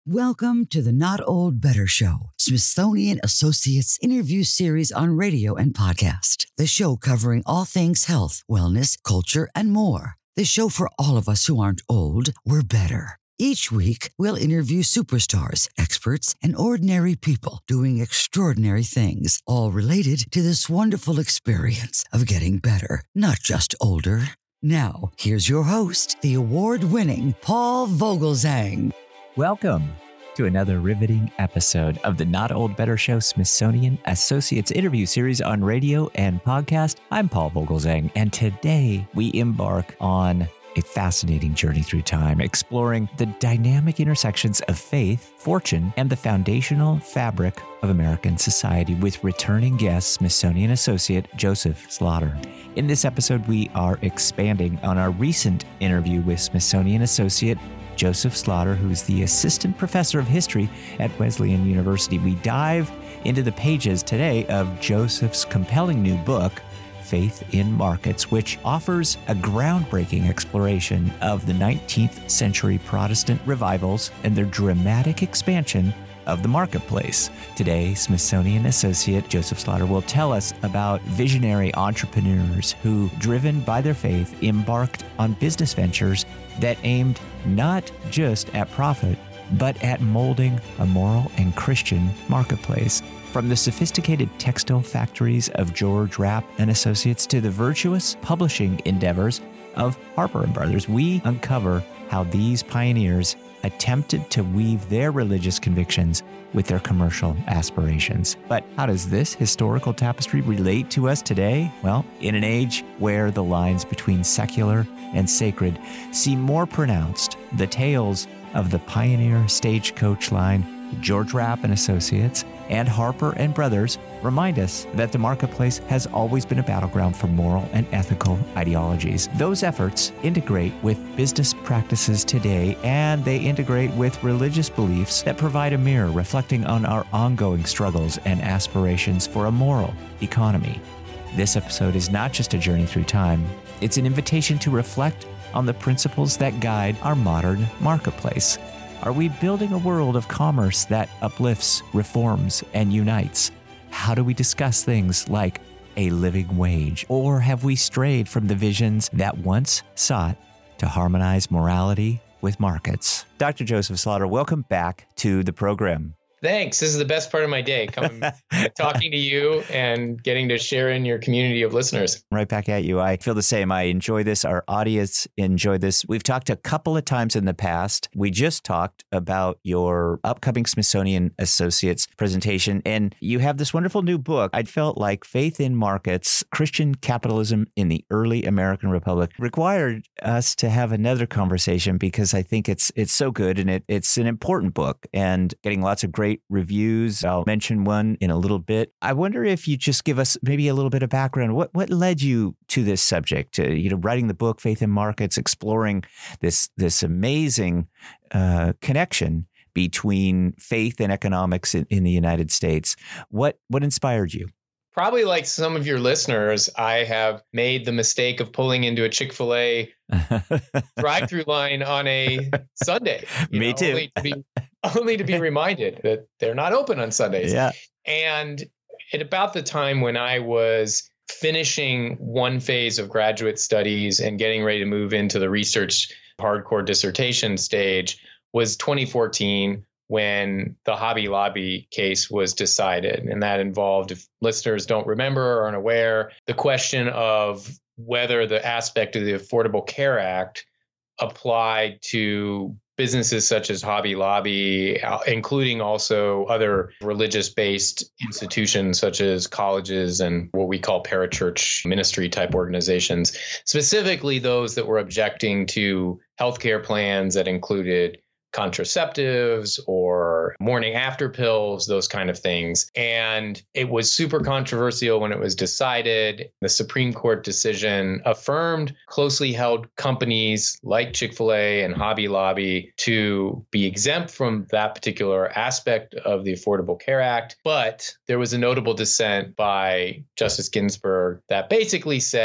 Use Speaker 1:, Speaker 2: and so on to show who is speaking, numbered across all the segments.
Speaker 1: Welcome to the Not Old Better Show, Smithsonian Associates interview series on radio and podcast. The show covering all things health, wellness, culture, and more. The show for all of us who aren't old, we're better. Each week, we'll interview superstars, experts, and ordinary people doing extraordinary things, all related to this wonderful experience of getting better, not just older. Now, here's your host, the award-winning Paul Vogelzang.
Speaker 2: Welcome to another riveting episode of the Not Old Better Show Smithsonian Associates interview series on radio and podcast. I'm Paul Vogelzang, and today we embark on a fascinating journey through time, exploring the dynamic intersections of faith, fortune, and the foundational fabric of American society with returning guest, Smithsonian Associate Joseph Slaughter. In this episode, we are expanding on our recent interview with Smithsonian Associate Joseph Slaughter, who's the Assistant Professor of History at Wesleyan University. We dive into the pages today of Joseph's compelling new book, Faith in Markets, which offers a groundbreaking exploration of the 19th century Protestant revivals and their dramatic expansion of the marketplace. Today, Smithsonian Associate Joseph Slaughter will tell us about visionary entrepreneurs who, driven by their faith, embarked on business ventures that aimed not just at profit, but at molding a moral and Christian marketplace. From the sophisticated textile factories of George Rapp and Associates to the virtuous publishing endeavors of Harper and Brothers, we uncover how these pioneers attempted to weave their religious convictions with their commercial aspirations. But how does this historical tapestry relate to us today? Well, in an age where the lines between secular and sacred seem more pronounced, the tales of the pioneer stagecoach line, George Rapp and Associates, and Harper and Brothers remind us that the marketplace has always been a battleground for moral and ethical ideologies. Those efforts integrate with business practices today, and they integrate with religious beliefs that provide a mirror reflecting on our ongoing struggles and aspirations for a moral economy. This episode is not just a journey through time, it's an invitation to reflect on the principles that guide our modern marketplace. Are we building a world of commerce that uplifts, reforms, and unites? How do we discuss things like a living wage? Or have we strayed from the visions that once sought to harmonize morality with markets? Dr. Joseph Slaughter, welcome back to the program.
Speaker 3: Thanks. This is the best part of my day, talking to you and getting to share in your community of listeners.
Speaker 2: Right back at you. I feel the same. I enjoy this. Our audience enjoy this. We've talked a couple of times in the past. We just talked about your upcoming Smithsonian Associates presentation, and you have this wonderful new book. I felt like Faith in Markets, Christian Capitalism in the Early American Republic required us to have another conversation because I think it's so good, and it's an important book and getting lots of great reviews. I'll mention one in a little bit. I wonder if you just give us maybe a little bit of background. What led you to this subject? Writing the book Faith in Markets, exploring this amazing connection between faith and economics in the United States. What inspired you?
Speaker 3: Probably like some of your listeners, I have made the mistake of pulling into a Chick-fil-A drive-through line on a Sunday.
Speaker 2: Me too.
Speaker 3: Only to be reminded that they're not open on Sundays.
Speaker 2: Yeah.
Speaker 3: And at about the time when I was finishing one phase of graduate studies and getting ready to move into the research hardcore dissertation stage was 2014. When the Hobby Lobby case was decided. And that involved, if listeners don't remember or aren't aware, the question of whether the aspect of the Affordable Care Act applied to businesses such as Hobby Lobby, including also other religious-based institutions such as colleges and what we call parachurch ministry type organizations, specifically those that were objecting to healthcare plans that included contraceptives or morning after pills, those kind of things. And it was super controversial when it was decided. The Supreme Court decision affirmed closely held companies like Chick-fil-A and Hobby Lobby to be exempt from that particular aspect of the Affordable Care Act. But there was a notable dissent by Justice Ginsburg that basically said,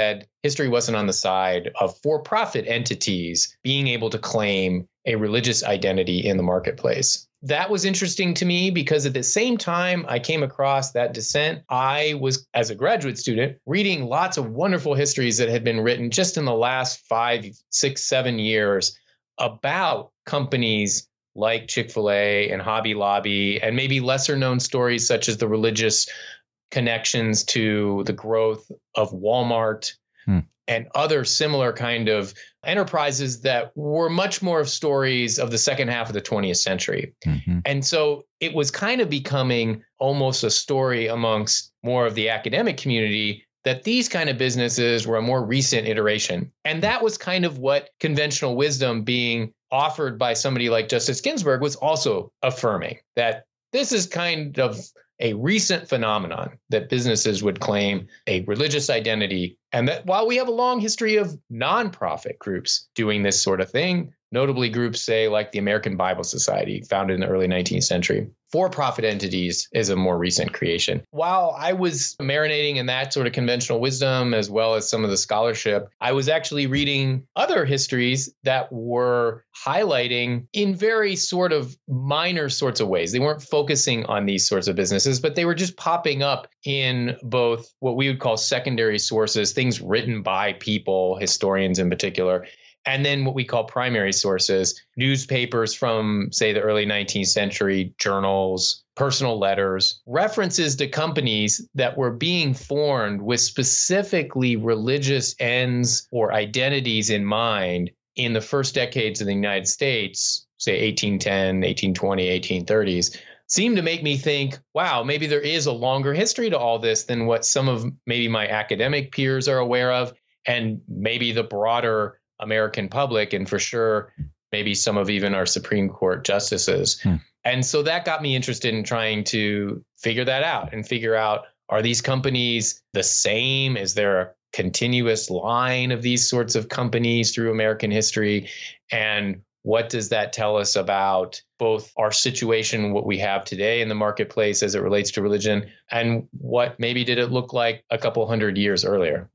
Speaker 3: history wasn't on the side of for-profit entities being able to claim a religious identity in the marketplace. That was interesting to me because at the same time I came across that dissent, I was, as a graduate student, reading lots of wonderful histories that had been written just in the last 5, 6, 7 years about companies like Chick-fil-A and Hobby Lobby, and maybe lesser known stories such as the religious connections to the growth of Walmart and other similar kind of enterprises that were much more of stories of the second half of the 20th century. And so it was kind of becoming almost a story amongst more of the academic community that these kind of businesses were a more recent iteration. And that was kind of what conventional wisdom being offered by somebody like Justice Ginsburg was also affirming, that this is kind of a recent phenomenon that businesses would claim a religious identity. And that while we have a long history of nonprofit groups doing this sort of thing, notably groups, say, like the American Bible Society, founded in the early 19th century, for-profit entities is a more recent creation. While I was marinating in that sort of conventional wisdom, as well as some of the scholarship, I was actually reading other histories that were highlighting in very sort of minor sorts of ways. They weren't focusing on these sorts of businesses, but they were just popping up in both what we would call secondary sources, things written by people, historians in particular, and then what we call primary sources, newspapers from, say, the early 19th century, journals, personal letters, references to companies that were being formed with specifically religious ends or identities in mind in the first decades of the United States, say 1810, 1820, 1830s, seemed to make me think, wow, maybe there is a longer history to all this than what some of maybe my academic peers are aware of, and maybe the broader American public, and for sure, maybe some of even our Supreme Court justices. And so that got me interested in trying to figure that out and figure out, are these companies the same? Is there a continuous line of these sorts of companies through American history? And what does that tell us about both our situation, what we have today in the marketplace as it relates to religion, and what maybe did it look like a couple hundred years earlier?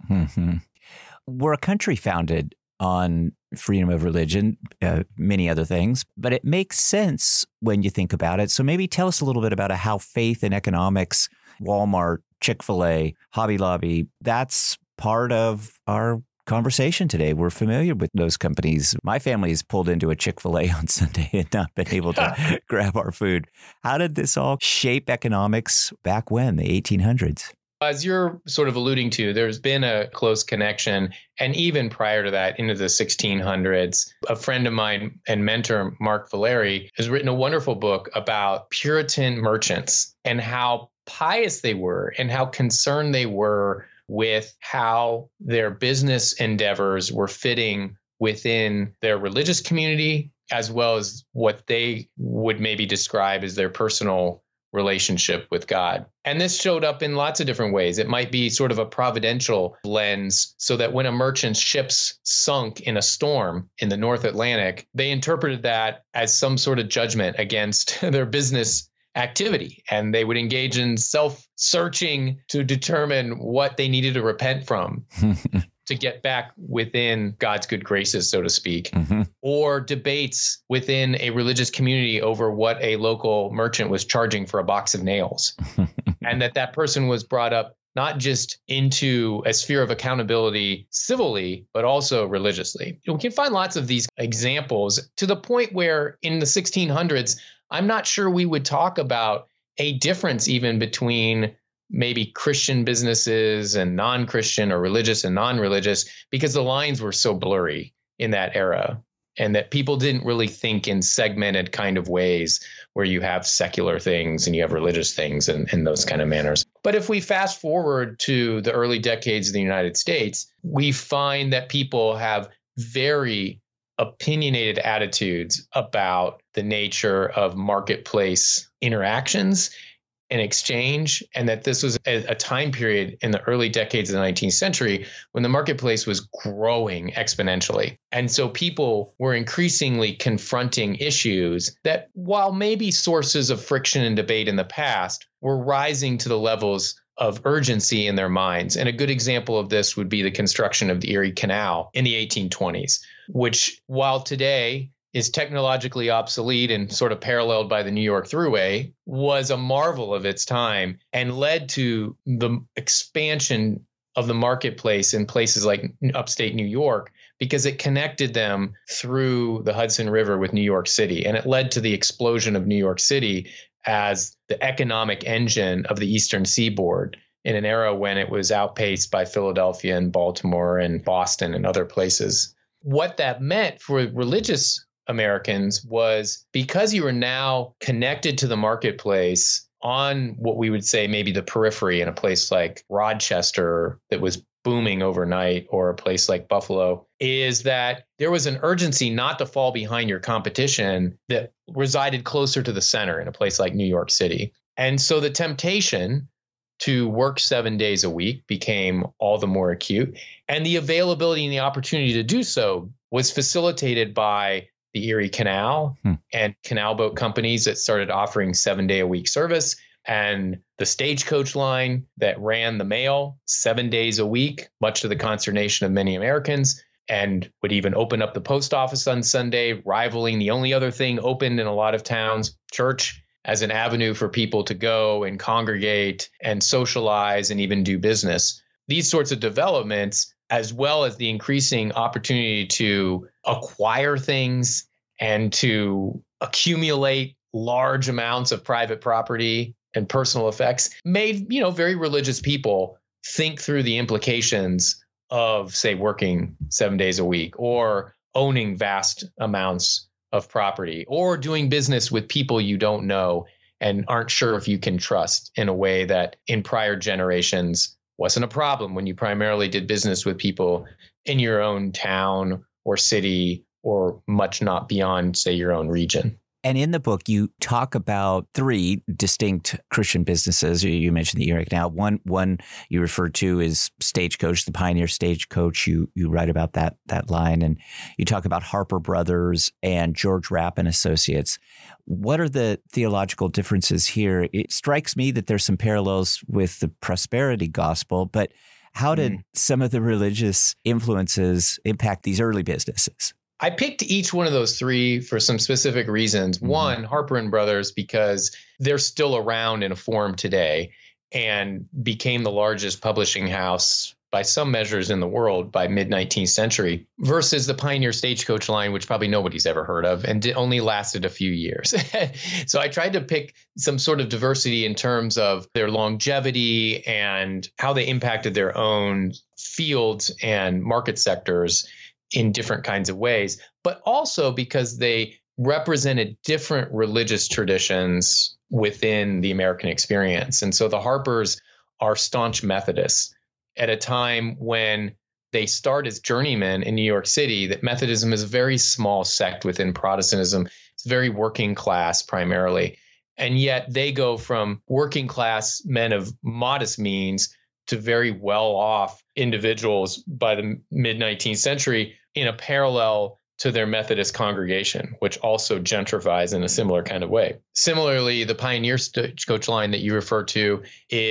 Speaker 2: We're a country founded on freedom of religion, many other things, but it makes sense when you think about it. So maybe tell us a little bit about how faith and economics, Walmart, Chick-fil-A, Hobby Lobby, that's part of our conversation today. We're familiar with those companies. My family has pulled into a Chick-fil-A on Sunday and not been able to grab our food. How did this all shape economics back when, the 1800s?
Speaker 3: As you're sort of alluding to, there's been a close connection. And even prior to that, into the 1600s, a friend of mine and mentor, Mark Valeri, has written a wonderful book about Puritan merchants and how pious they were and how concerned they were with how their business endeavors were fitting within their religious community, as well as what they would maybe describe as their personal relationship with God. And this showed up in lots of different ways. It might be sort of a providential lens, so that when a merchant's ships sunk in a storm in the North Atlantic, they interpreted that as some sort of judgment against their business activity. And they would engage in self-searching to determine what they needed to repent from to get back within God's good graces, so to speak, or debates within a religious community over what a local merchant was charging for a box of nails. And that person was brought up not just into a sphere of accountability civilly, but also religiously. We can find lots of these examples, to the point where in the 1600s, I'm not sure we would talk about a difference even between maybe Christian businesses and non-Christian, or religious and non-religious, because the lines were so blurry in that era, and that people didn't really think in segmented kind of ways where you have secular things and you have religious things and those kind of manners. But if we fast forward to the early decades of the United States, we find that people have very opinionated attitudes about the nature of marketplace interactions and exchange, and that this was a time period in the early decades of the 19th century when the marketplace was growing exponentially. And so people were increasingly confronting issues that, while maybe sources of friction and debate in the past, were rising to the levels of urgency in their minds. And a good example of this would be the construction of the Erie Canal in the 1820s, which, while today is technologically obsolete and sort of paralleled by the New York Thruway, was a marvel of its time and led to the expansion of the marketplace in places like upstate New York, because it connected them through the Hudson River with New York City. And it led to the explosion of New York City as the economic engine of the Eastern Seaboard in an era when it was outpaced by Philadelphia and Baltimore and Boston and other places. What that meant for religious Americans was, because you were now connected to the marketplace on what we would say maybe the periphery in a place like Rochester that was booming overnight, or a place like Buffalo, is that there was an urgency not to fall behind your competition that resided closer to the center in a place like New York City. And so the temptation to work 7 days a week became all the more acute. And the availability and the opportunity to do so was facilitated by the Erie Canal and canal boat companies that started offering 7-day-a-week service, and the stagecoach line that ran the mail 7 days a week, much to the consternation of many Americans, and would even open up the post office on Sunday, rivaling the only other thing open in a lot of towns, church, as an avenue for people to go and congregate and socialize and even do business. These sorts of developments, as well as the increasing opportunity to acquire things and to accumulate large amounts of private property and personal effects, made, very religious people think through the implications of, say, working 7 days a week, or owning vast amounts of property, or doing business with people you don't know and aren't sure if you can trust, in a way that in prior generations wasn't a problem when you primarily did business with people in your own town or city, or much not beyond, say, your own region.
Speaker 2: And in the book, you talk about 3 distinct Christian businesses. You mentioned the Erie Canal. One you referred to is Stagecoach, the Pioneer Stagecoach. You write about that line, and you talk about Harper Brothers and George Rapp and Associates. What are the theological differences here? It strikes me that there's some parallels with the prosperity gospel, but how did some of the religious influences impact these early businesses?
Speaker 3: I picked each one of those 3 for some specific reasons. One, Harper and Brothers, because they're still around in a form today and became the largest publishing house by some measures in the world by mid-19th century, versus the Pioneer Stagecoach line, which probably nobody's ever heard of and only lasted a few years. So I tried to pick some sort of diversity in terms of their longevity and how they impacted their own fields and market sectors in different kinds of ways, but also because they represented different religious traditions within the American experience. And so the Harpers are staunch Methodists at a time when they start as journeymen in New York City, that Methodism is a very small sect within Protestantism. It's very working class primarily. And yet they go from working class men of modest means to very well-off individuals by the mid-19th century, in a parallel to their Methodist congregation, which also gentrifies in a similar kind of way. Similarly, the Pioneer Stagecoach line that you refer to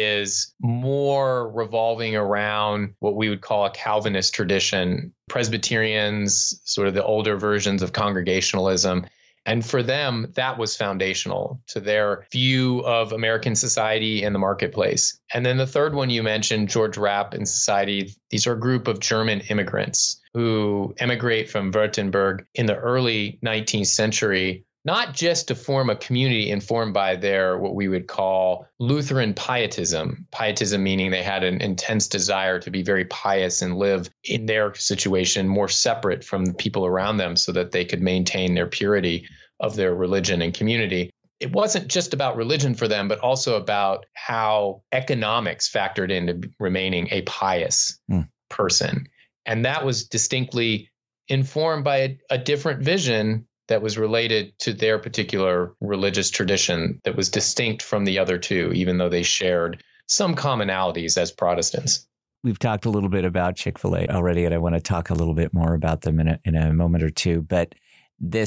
Speaker 3: is more revolving around what we would call a Calvinist tradition, Presbyterians, sort of the older versions of Congregationalism. And for them, that was foundational to their view of American society and the marketplace. And then the third one you mentioned, George Rapp and Society, these are a group of German immigrants who emigrate from Württemberg in the early 19th century, not just to form a community informed by their, what we would call Lutheran pietism. Pietism meaning they had an intense desire to be very pious and live in their situation more separate from the people around them so that they could maintain their purity of their religion and community. It wasn't just about religion for them, but also about how economics factored into remaining a pious person. And that was distinctly informed by a different vision that was related to their particular religious tradition that was distinct from the other 2, even though they shared some commonalities as Protestants.
Speaker 2: We've talked a little bit about Chick-fil-A already, and I want to talk a little bit more about them in a moment or two. But this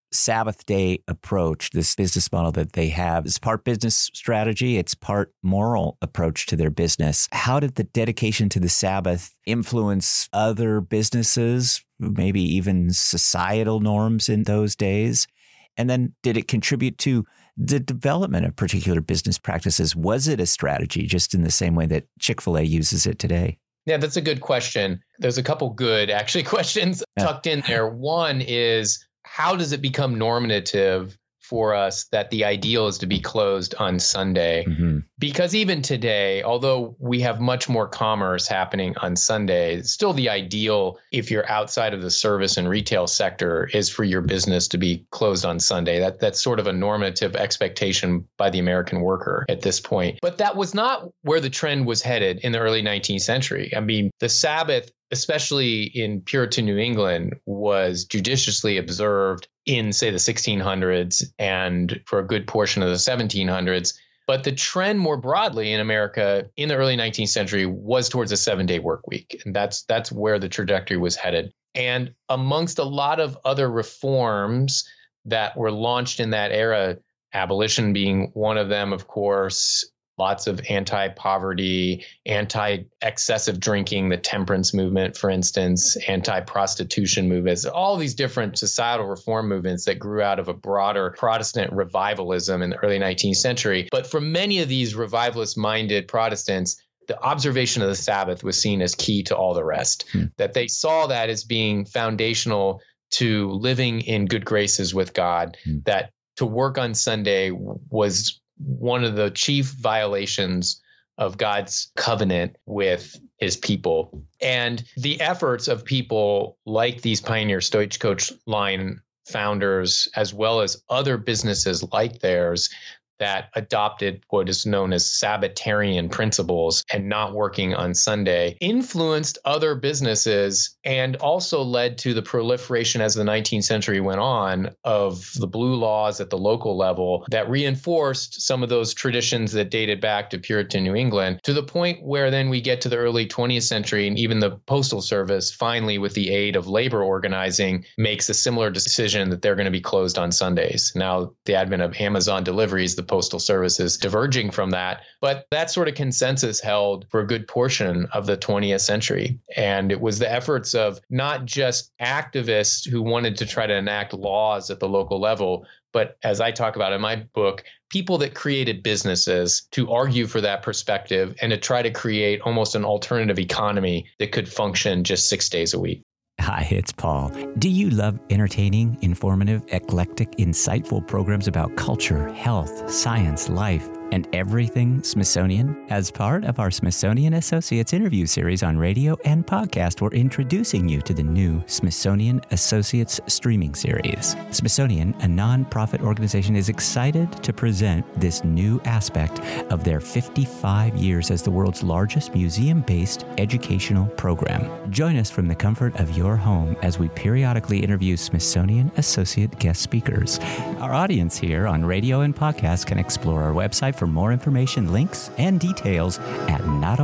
Speaker 2: Sabbath day approach, this business model that they have, is part business strategy, it's part moral approach to their business. How did the dedication to the Sabbath influence other businesses, maybe even societal norms in those days? And then did it contribute to the development of particular business practices? Was it a strategy just in the same way that Chick-fil-A uses it today?
Speaker 3: Yeah, that's a good question. There's a couple good questions tucked in there. One is, how does it become normative for us that the ideal is to be closed on Sunday?
Speaker 2: Mm-hmm.
Speaker 3: Because even today, although we have much more commerce happening on Sunday, it's still the ideal, if you're outside of the service and retail sector, is for your business to be closed on Sunday. That's sort of a normative expectation by the American worker at this point. But that was not where the trend was headed in the early 19th century. I mean, the Sabbath, especially in Puritan New England, was judiciously observed in, say, the 1600s and for a good portion of the 1700s. But the trend more broadly in America in the early 19th century was towards a 7-day work week. And that's where the trajectory was headed. And amongst a lot of other reforms that were launched in that era, abolition being one of them, of course, lots of anti-poverty, anti-excessive drinking, the temperance movement, for instance, anti-prostitution movements, all these different societal reform movements that grew out of a broader Protestant revivalism in the early 19th century. But for many of these revivalist-minded Protestants, the observation of the Sabbath was seen as key to all the rest, that they saw that as being foundational to living in good graces with God, that to work on Sunday was one of the chief violations of God's covenant with his people. And the efforts of people like these Pioneer Stagecoach Line founders, as well as other businesses like theirs that adopted what is known as Sabbatarian principles and not working on Sunday, influenced other businesses and also led to the proliferation as the 19th century went on of the blue laws at the local level that reinforced some of those traditions that dated back to Puritan New England, to the point where then we get to the early 20th century and even the Postal Service finally, with the aid of labor organizing, makes a similar decision that they're going to be closed on Sundays. Now, the advent of Amazon deliveries, the Postal Service is diverging from that, but that sort of consensus held for a good portion of the 20th century. And it was the efforts of not just activists who wanted to try to enact laws at the local level, but as I talk about in my book, people that created businesses to argue for that perspective and to try to create almost an alternative economy that could function just 6 days a week.
Speaker 2: Hi, it's Paul. Do you love entertaining, informative, eclectic, insightful programs about culture, health, science, life, and everything Smithsonian? As part of our Smithsonian Associates interview series on radio and podcast, we're introducing you to the new Smithsonian Associates streaming series. Smithsonian, a nonprofit organization, is excited to present this new aspect of their 55 years as the world's largest museum-based educational program. Join us from the comfort of your home as we periodically interview Smithsonian Associate guest speakers. Our audience here on radio and podcast can explore our website for more information, links, and details at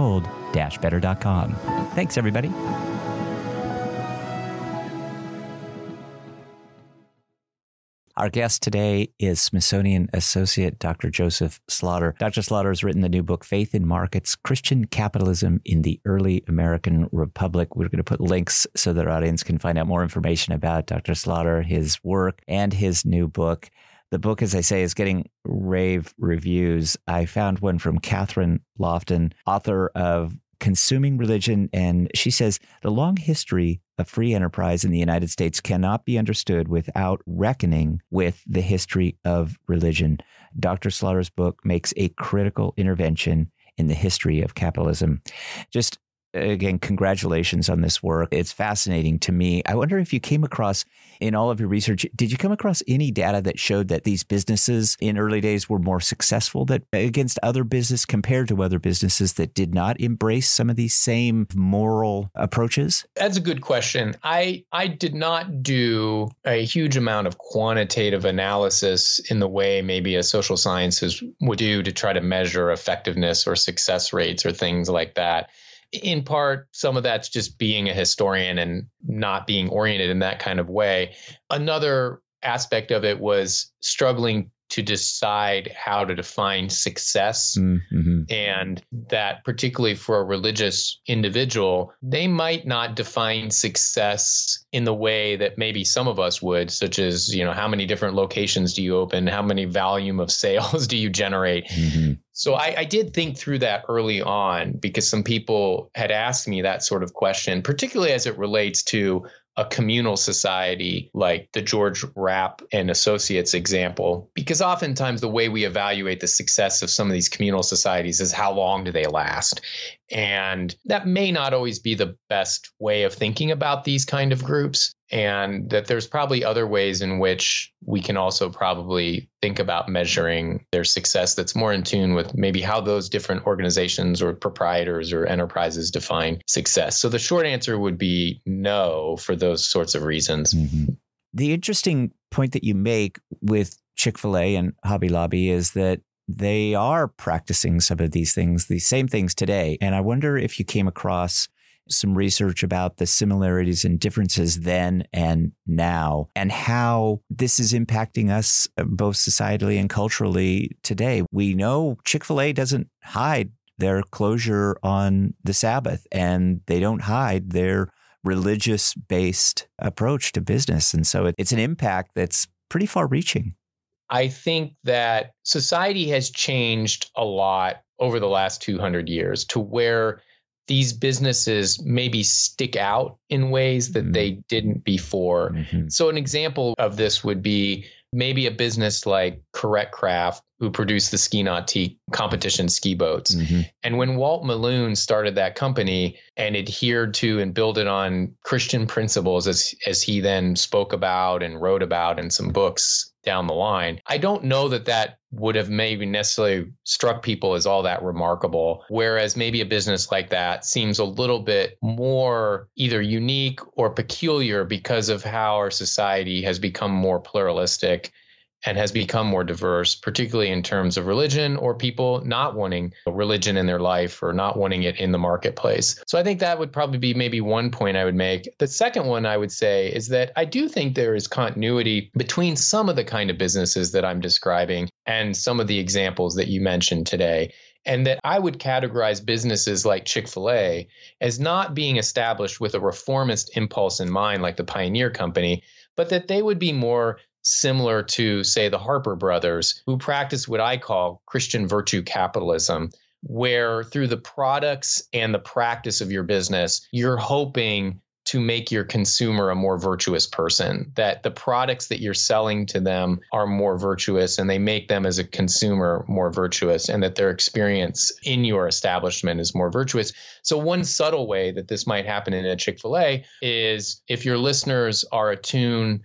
Speaker 2: notold-better.com. Thanks, everybody. Our guest today is Smithsonian Associate Dr. Joseph Slaughter. Dr. Slaughter has written the new book, Faith in Markets, Christian Capitalism in the Early American Republic. We're going to put links so that our audience can find out more information about Dr. Slaughter, his work, and his new book. The book, as I say, is getting rave reviews. I found one from Catherine Lofton, author of Consuming Religion, and she says, the long history of free enterprise in the United States cannot be understood without reckoning with the history of religion. Dr. Slaughter's book makes a critical intervention in the history of capitalism. Just again, congratulations on this work. It's fascinating to me. I wonder if you came across, in all of your research, did you come across any data that showed that these businesses in early days were more successful against other business compared to other businesses that did not embrace some of these same moral approaches?
Speaker 3: That's a good question. I did not do a huge amount of quantitative analysis in the way maybe a social sciences would do to try to measure effectiveness or success rates or things like that. In part, some of that's just being a historian and not being oriented in that kind of way. Another aspect of it was struggling to decide how to define success.
Speaker 2: Mm-hmm.
Speaker 3: And that particularly for a religious individual, they might not define success in the way that maybe some of us would, such as, how many different locations do you open? How many volume of sales do you generate?
Speaker 2: Mm-hmm.
Speaker 3: So I did think through that early on because some people had asked me that sort of question, particularly as it relates to a communal society like the George Rapp and Associates example, because oftentimes the way we evaluate the success of some of these communal societies is how long do they last? And that may not always be the best way of thinking about these kind of groups. And that there's probably other ways in which we can also probably think about measuring their success that's more in tune with maybe how those different organizations or proprietors or enterprises define success. So the short answer would be no for those sorts of reasons.
Speaker 2: Mm-hmm. The interesting point that you make with Chick-fil-A and Hobby Lobby is that they are practicing some of these things, these same things today. And I wonder if you came across some research about the similarities and differences then and now, and how this is impacting us both societally and culturally today. We know Chick-fil-A doesn't hide their closure on the Sabbath, and they don't hide their religious-based approach to business. And so it's an impact that's pretty far-reaching.
Speaker 3: I think that society has changed a lot over the last 200 years to where these businesses maybe stick out in ways that they didn't before.
Speaker 2: Mm-hmm.
Speaker 3: So an example of this would be maybe a business like Correct Craft, who produced the Ski Nautique competition ski boats.
Speaker 2: Mm-hmm.
Speaker 3: And when Walt Maloon started that company and adhered to and built it on Christian principles, as he then spoke about and wrote about in some books down the line, I don't know that would have maybe necessarily struck people as all that remarkable. Whereas maybe a business like that seems a little bit more either unique or peculiar because of how our society has become more pluralistic and has become more diverse, particularly in terms of religion or people not wanting religion in their life or not wanting it in the marketplace. So I think that would probably be maybe one point I would make. The second one I would say is that I do think there is continuity between some of the kind of businesses that I'm describing and some of the examples that you mentioned today. And that I would categorize businesses like Chick-fil-A as not being established with a reformist impulse in mind, like the Pioneer Company, but that they would be more similar to, say, the Harper Brothers, who practice what I call Christian virtue capitalism, where through the products and the practice of your business, you're hoping to make your consumer a more virtuous person, that the products that you're selling to them are more virtuous and they make them as a consumer more virtuous, and that their experience in your establishment is more virtuous. So one subtle way that this might happen in a Chick-fil-A is if your listeners are attuned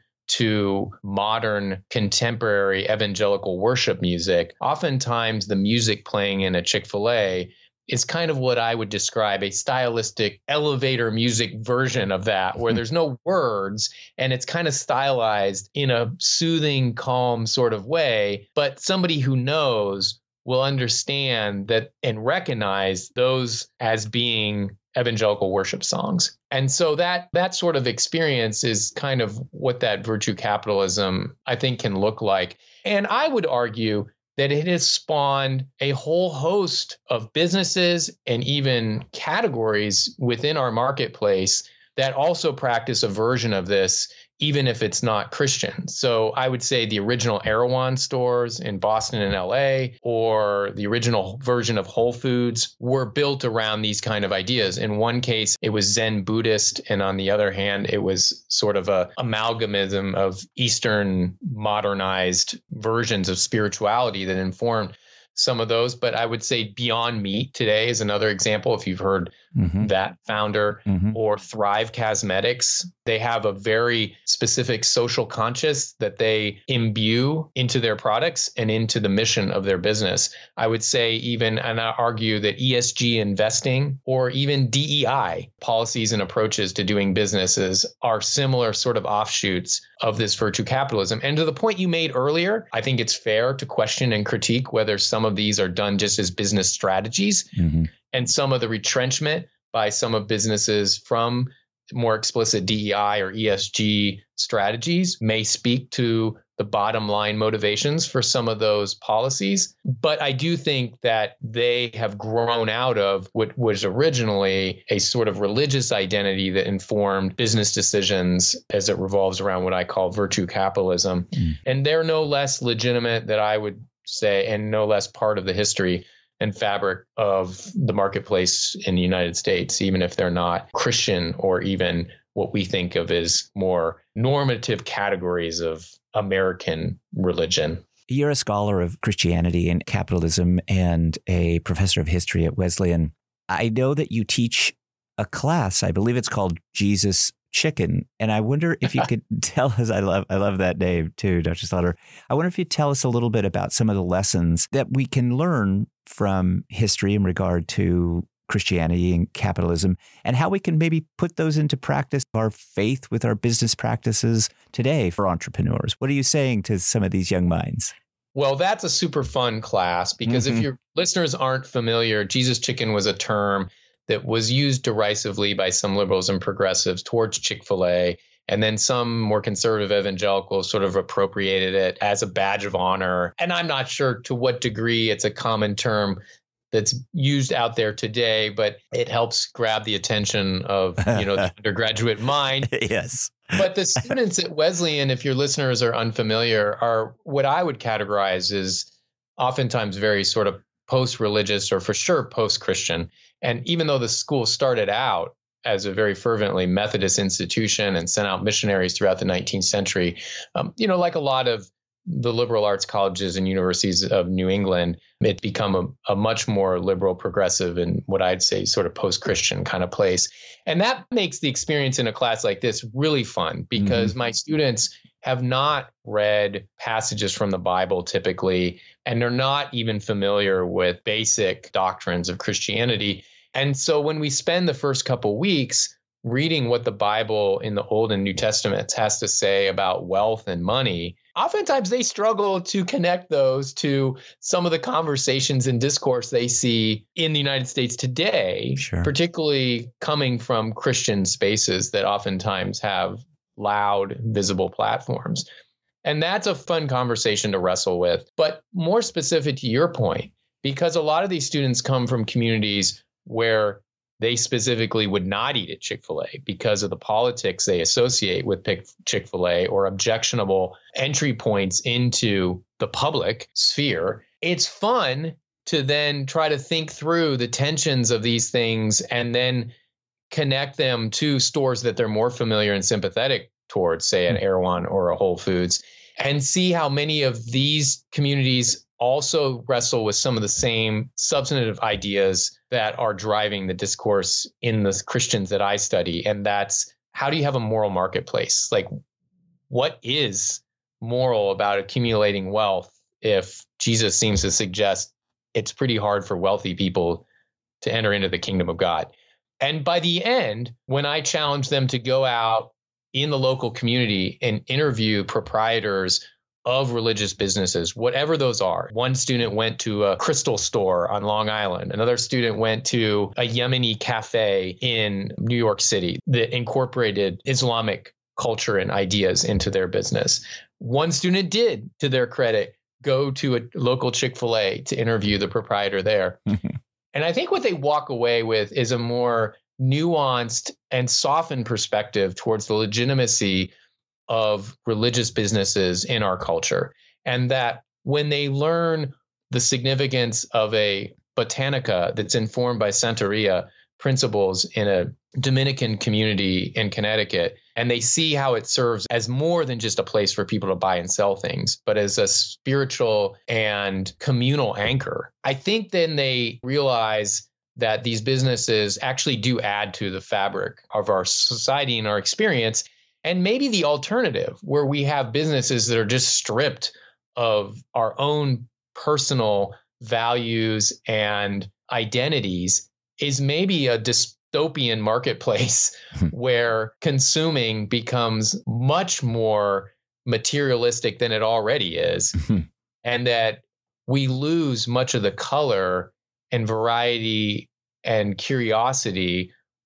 Speaker 3: to modern contemporary evangelical worship music, oftentimes the music playing in a Chick-fil-A is kind of what I would describe a stylistic elevator music version of that, where there's no words and it's kind of stylized in a soothing, calm sort of way. But somebody who knows will understand that and recognize those as being evangelical worship songs. And so that sort of experience is kind of what that virtue capitalism, I think, can look like. And I would argue that it has spawned a whole host of businesses and even categories within our marketplace that also practice a version of this, even if it's not Christian. So I would say the original Erewhon stores in Boston and LA, or the original version of Whole Foods, were built around these kind of ideas. In one case, it was Zen Buddhist, and on the other hand, it was sort of a amalgamism of Eastern modernized versions of spirituality that informed some of those. But I would say Beyond Meat today is another example, if you've heard that founder, or Thrive Cosmetics. They have a very specific social conscience that they imbue into their products and into the mission of their business. I would say even, and I argue that ESG investing or even DEI policies and approaches to doing businesses are similar sort of offshoots of this virtue capitalism. And to the point you made earlier, I think it's fair to question and critique whether some of these are done just as business strategies, and some of the retrenchment by some of businesses from more explicit DEI or ESG strategies may speak to the bottom line motivations for some of those policies. But I do think that they have grown out of what was originally a sort of religious identity that informed business decisions as it revolves around what I call virtue capitalism. And they're no less legitimate, that I would say, and no less part of the history and fabric of the marketplace in the United States, even if they're not Christian or even what we think of as more normative categories of American religion.
Speaker 2: You're a scholar of Christianity and capitalism and a professor of history at Wesleyan. I know that you teach a class, I believe it's called Jesus Chicken. And I wonder if you could tell us, I love that name too, Dr. Slaughter. I wonder if you'd tell us a little bit about some of the lessons that we can learn from history in regard to Christianity and capitalism, and how we can maybe put those into practice, our faith with our business practices today for entrepreneurs. What are you saying to some of these young minds?
Speaker 3: Well, that's a super fun class, because if your listeners aren't familiar, Jesus Chicken was a term that was used derisively by some liberals and progressives towards Chick-fil-A. And then some more conservative evangelicals sort of appropriated it as a badge of honor. And I'm not sure to what degree it's a common term that's used out there today, but it helps grab the attention of, the undergraduate mind.
Speaker 2: Yes.
Speaker 3: But the students at Wesleyan, if your listeners are unfamiliar, are what I would categorize as oftentimes very sort of post-religious, or for sure post-Christian. And even though the school started out as a very fervently Methodist institution and sent out missionaries throughout the 19th century, like a lot of the liberal arts colleges and universities of New England, it become a much more liberal, progressive, and what I'd say sort of post-Christian kind of place. And that makes the experience in a class like this really fun, because my students have not read passages from the Bible typically, and they're not even familiar with basic doctrines of Christianity. And so when we spend the first couple weeks reading what the Bible in the Old and New Testaments has to say about wealth and money, oftentimes they struggle to connect those to some of the conversations and discourse they see in the United States today, particularly coming from Christian spaces that oftentimes have loud, visible platforms. And that's a fun conversation to wrestle with. But more specific to your point, because a lot of these students come from communities where they specifically would not eat at Chick-fil-A because of the politics they associate with Chick-fil-A or objectionable entry points into the public sphere. It's fun to then try to think through the tensions of these things and then connect them to stores that they're more familiar and sympathetic towards, say an Erewhon or a Whole Foods, and see how many of these communities also wrestle with some of the same substantive ideas that are driving the discourse in the Christians that I study. And that's, how do you have a moral marketplace? Like, what is moral about accumulating wealth if Jesus seems to suggest it's pretty hard for wealthy people to enter into the kingdom of God? And by the end, when I challenge them to go out in the local community and interview proprietors of religious businesses, whatever those are. One student went to a crystal store on Long Island. Another student went to a Yemeni cafe in New York City that incorporated Islamic culture and ideas into their business. One student did, to their credit, go to a local Chick-fil-A to interview the proprietor there. And I think what they walk away with is a more nuanced and softened perspective towards the legitimacy of religious businesses in our culture. And that when they learn the significance of a botanica that's informed by Santeria principles in a Dominican community in Connecticut, and they see how it serves as more than just a place for people to buy and sell things, but as a spiritual and communal anchor, I think then they realize that these businesses actually do add to the fabric of our society and our experience. And maybe the alternative, where we have businesses that are just stripped of our own personal values and identities, is maybe a dystopian marketplace where consuming becomes much more materialistic than it already is, and that we lose much of the color and variety and curiosity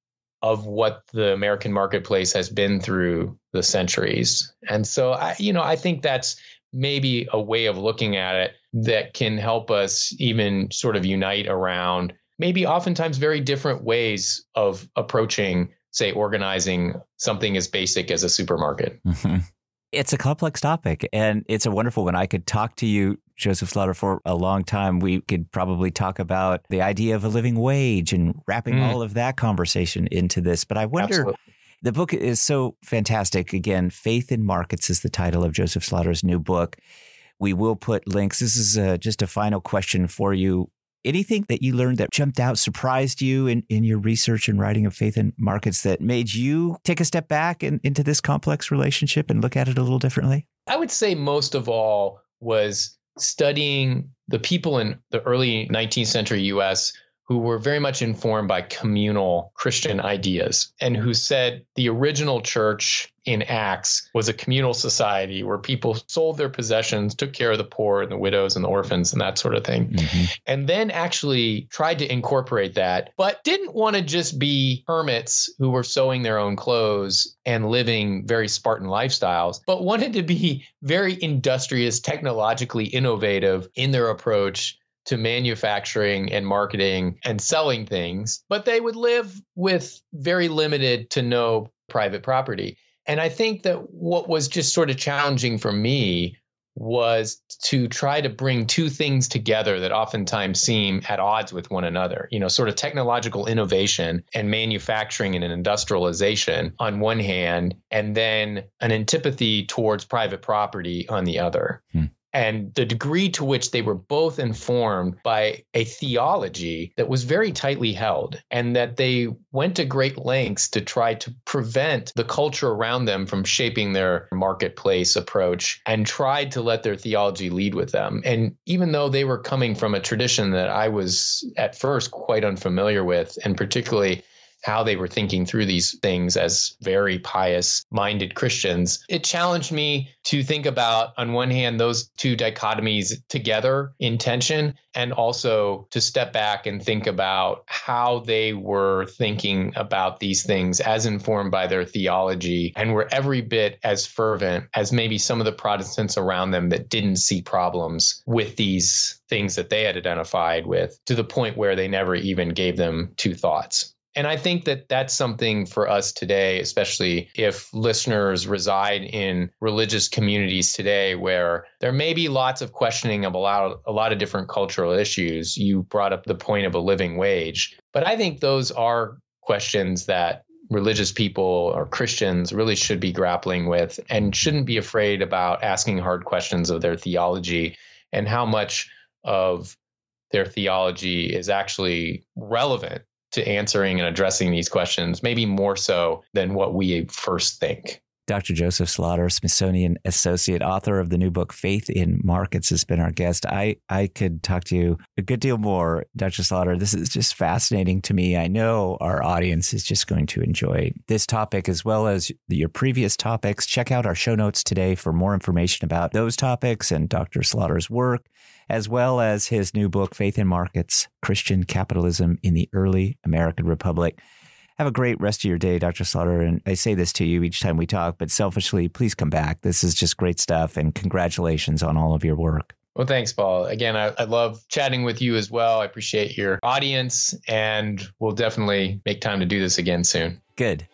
Speaker 3: of what the American marketplace has been through the centuries. And so, I think that's maybe a way of looking at it that can help us even sort of unite around maybe oftentimes very different ways of approaching, say, organizing something as basic as a supermarket.
Speaker 2: Mm-hmm. It's a complex topic, and it's a wonderful one. I could talk to you, Joseph Slaughter, for a long time. We could probably talk about the idea of a living wage and wrapping all of that conversation into this. But I wonder, Absolutely. The book is so fantastic. Again, Faith in Markets is the title of Joseph Slaughter's new book. We will put links. This is just a final question for you. Anything that you learned that jumped out, surprised you in your research and writing of Faith in Markets that made you take a step back into this complex relationship and look at it a little differently?
Speaker 3: I would say most of all was studying the people in the early 19th century U.S. who were very much informed by communal Christian ideas and who said the original church in Acts was a communal society where people sold their possessions, took care of the poor and the widows and the orphans and that sort of thing. Mm-hmm. And then actually tried to incorporate that, but didn't want to just be hermits who were sewing their own clothes and living very Spartan lifestyles, but wanted to be very industrious, technologically innovative in their approach to manufacturing and marketing and selling things, but they would live with very limited to no private property. And I think that what was just sort of challenging for me was to try to bring two things together that oftentimes seem at odds with one another, sort of technological innovation and manufacturing and industrialization on one hand, and then an antipathy towards private property on the other. And the degree to which they were both informed by a theology that was very tightly held, and that they went to great lengths to try to prevent the culture around them from shaping their marketplace approach and tried to let their theology lead with them. And even though they were coming from a tradition that I was at first quite unfamiliar with, and particularly how they were thinking through these things as very pious-minded Christians, it challenged me to think about, on one hand, those two dichotomies together in tension, and also to step back and think about how they were thinking about these things as informed by their theology and were every bit as fervent as maybe some of the Protestants around them that didn't see problems with these things that they had identified with, to the point where they never even gave them two thoughts. And I think that that's something for us today, especially if listeners reside in religious communities today where there may be lots of questioning of a lot of different cultural issues. You brought up the point of a living wage, but I think those are questions that religious people or Christians really should be grappling with and shouldn't be afraid about asking hard questions of their theology and how much of their theology is actually relevant to answering and addressing these questions, maybe more so than what we first think.
Speaker 2: Dr. Joseph Slaughter, Smithsonian Associate, author of the new book, Faith in Markets, has been our guest. I could talk to you a good deal more, Dr. Slaughter. This is just fascinating to me. I know our audience is just going to enjoy this topic as well as your previous topics. Check out our show notes today for more information about those topics and Dr. Slaughter's work, as well as his new book, Faith in Markets, Christian Capitalism in the Early American Republic. Have a great rest of your day, Dr. Slaughter. And I say this to you each time we talk, but selfishly, please come back. This is just great stuff. And congratulations on all of your work.
Speaker 3: Well, thanks, Paul. Again, I love chatting with you as well. I appreciate your audience, and we'll definitely make time to do this again soon.
Speaker 2: Good.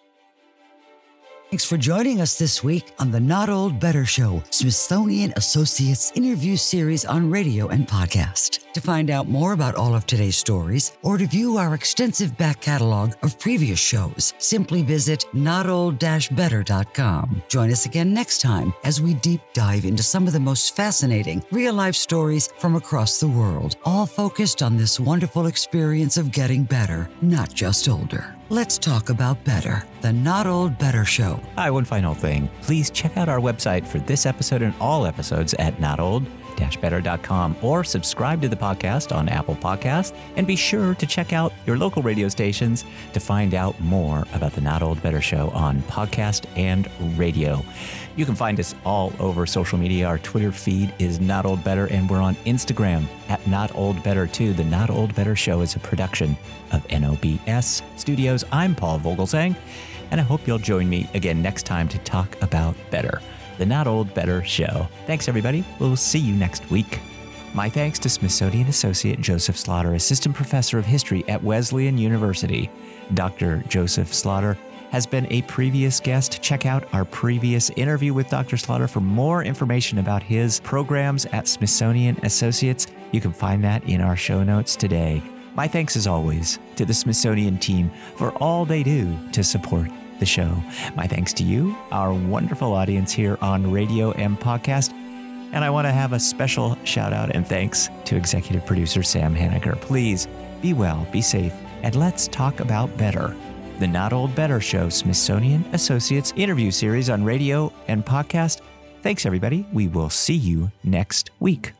Speaker 1: Thanks for joining us this week on the Not Old Better Show, Smithsonian Associates interview series on radio and podcast. To find out more about all of today's stories or to view our extensive back catalog of previous shows, simply visit notold-better.com. Join us again next time as we deep dive into some of the most fascinating real-life stories from across the world, all focused on this wonderful experience of getting better, not just older. Let's talk about better. The Not Old Better Show.
Speaker 2: Hi, one final thing. Please check out our website for this episode and all episodes at not-old-better.com, or subscribe to the podcast on Apple Podcasts, and be sure to check out your local radio stations to find out more about the Not Old Better Show on podcast and radio. You can find us all over social media. Our Twitter feed is Not Old Better, and we're on Instagram at Not Old Better too. The Not Old Better Show is a production of NOBS Studios. I'm Paul Vogelsang, and I hope you'll join me again next time to talk about better. The Not Old Better Show. Thanks, everybody. We'll see you next week. My thanks to Smithsonian Associate Joseph Slaughter, Assistant Professor of History at Wesleyan University. Dr. Joseph Slaughter has been a previous guest. Check out our previous interview with Dr. Slaughter for more information about his programs at Smithsonian Associates. You can find that in our show notes today. My thanks, as always, to the Smithsonian team for all they do to support the show. My thanks to you, our wonderful audience here on radio and podcast. And I want to have a special shout out and thanks to executive producer Sam Henniger. Please be well, be safe, and let's talk about better. The Not Old Better Show, Smithsonian Associates interview series on radio and podcast. Thanks, everybody. We will see you next week.